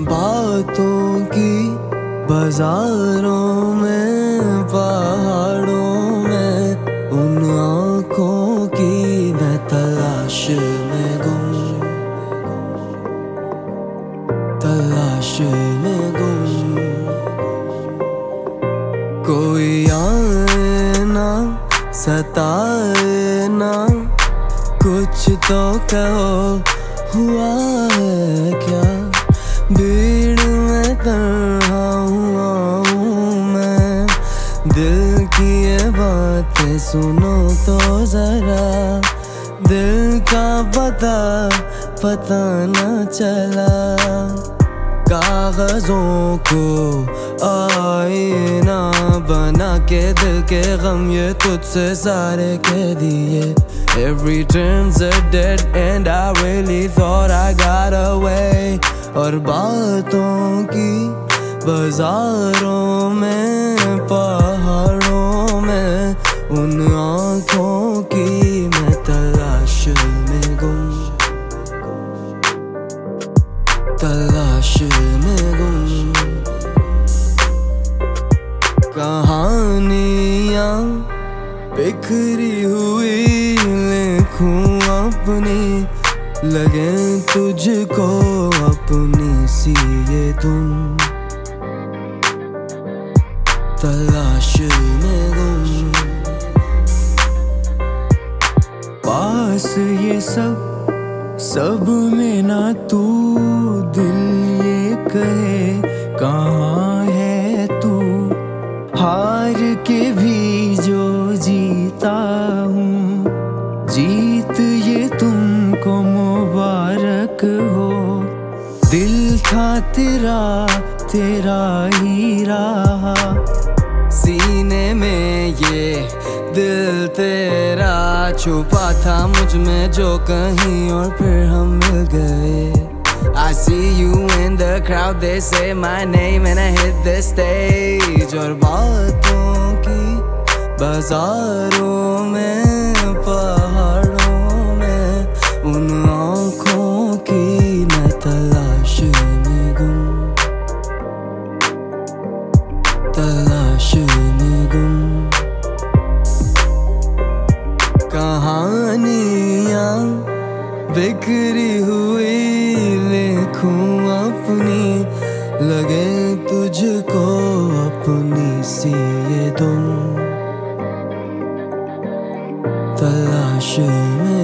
बातों की बाजारों में, पहाड़ों में, उन आँखों की मैं तलाश में गुम, तलाश में गुम। कोई आए ना, सताए ना, कुछ तो कहो हुआ है क्या? भीड़ में तन्हा हुआ हूँ मैं, दिल की ये बातें सुनो तो जरा, दिल का पता न चला। कागजों को आईना बना के दिल के गम ये तुझसे सारे कह दिए। Every turns a dead end, I really thought I got away। और बातों की बाजारों में, पहाड़ों में, उन आँखों की मैं तलाश में गुम, तलाश में गुम। कहानियाँ बिखरी हुई लिखूं अपनी, लगे तुझको अपनी सी ये तुम, तलाश में गुम। पास ये सब में ना तू, दिल ये कहे कहाँ है तू? हार के भी जो जीता हूँ, जीत ये तुमको मुबारक हो। दिल था तेरा ही रहा, सीने में ये दिल तेरा छुपा था मुझ में जो कहीं और फिर हम मिल गए। I see you in the crowd, they say my name and I hit the stage। और बातों की बाजारों में, पहाड़ों में, उन आँखों की मैं तलाश में गुम, तलाश में गुम। कहानियाँ बिखरी हुई लिखूं अपनी, लगे तुझको अपनी सी ये तुम, तलाश में